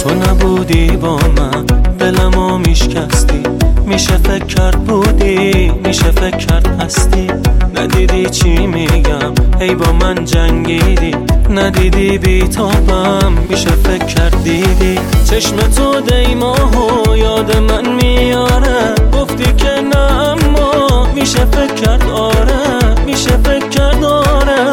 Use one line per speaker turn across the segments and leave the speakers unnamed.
تو نبودی با من دلمو میشکستی، میشه فکر کرد بودی، میشه فکر کرد هستی. ندیدی چی میگم، ای با من جنگیدی، ندیدی بیتابم، میشه فکر کرد دیدی. چشم تو دیماهو یاد من میاره، گفتی که نه اما میشه فکر کرد آره، میشه فکر کرد آره.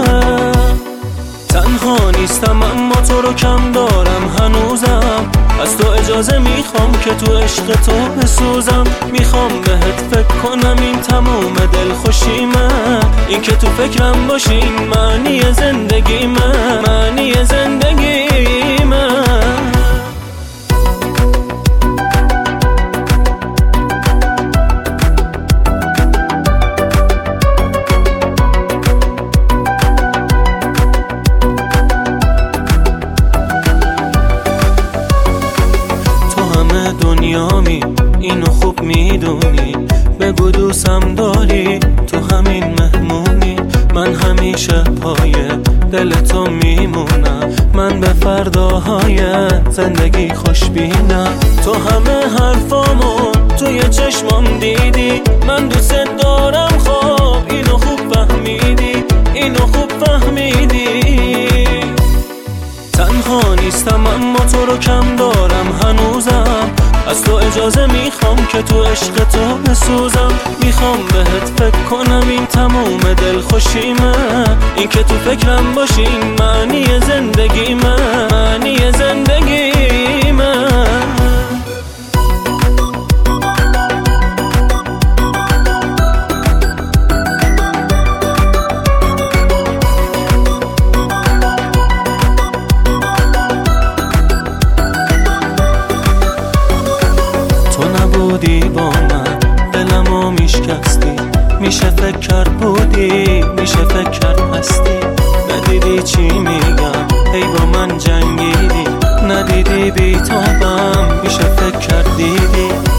تنها نیستم اما تو رو کم دارم هنوزم، از تو اجازه میخوام که تو عشق تو بسوزم. میخوام بهت فکر کنم، این تموم دلخوشیمه، این که تو فکرم باشی این معنی زندگیمه، معنی زندگیمه. دنیامی اینو خوب میدونی، بگو دوستم داری، تو همین مهمونی. من همیشه پای دل تو میمونم، من به فرداهای زندگی خوشبینم. تو همه حرفامو توی چشمام دیدی، من دوست دارم، خب اینو خوب فهمیدی، اینو خوب فهمیدی. تنها نیستم اما تو رو کم دارم هنوزم، از تو اجازه میخوام که تو عشق تو بسوزم. میخوام بهت فکر کنم، این تموم دلخوشیمه، این که تو فکرم باشی این معنی زندگیمه، معنی زندگیمه. بودی با من دلمو میشکستی، میشه فکر کرد بودی، میشه فکر کرد هستی. ندیدی چی میگم، ای با من جنگیدی، ندیدی بیتابم، میشه فکر کرد دیدی.